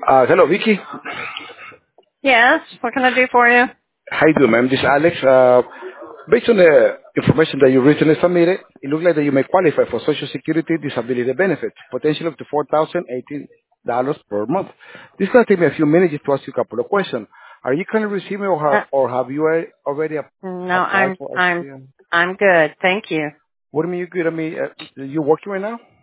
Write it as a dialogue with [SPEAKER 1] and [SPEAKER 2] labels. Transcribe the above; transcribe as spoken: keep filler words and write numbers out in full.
[SPEAKER 1] Uh, hello, Vicky.
[SPEAKER 2] Yes. What can I do for you?
[SPEAKER 1] How you doing, ma'am? This is Alex. Uh, based on the information that you recently submitted, it looks like that you may qualify for Social Security disability benefits, potentially up to four thousand eighteen dollars per month. This is going to take me a few minutes just to ask you a couple of questions. Are you currently receiving or
[SPEAKER 2] Uh,
[SPEAKER 1] have, or have you alre- already ap-
[SPEAKER 2] no,
[SPEAKER 1] applied
[SPEAKER 2] I'm
[SPEAKER 1] for
[SPEAKER 2] I'm
[SPEAKER 1] S P M?
[SPEAKER 2] I'm good. Thank you.
[SPEAKER 1] What do you mean you're good? I mean, uh, you working right now?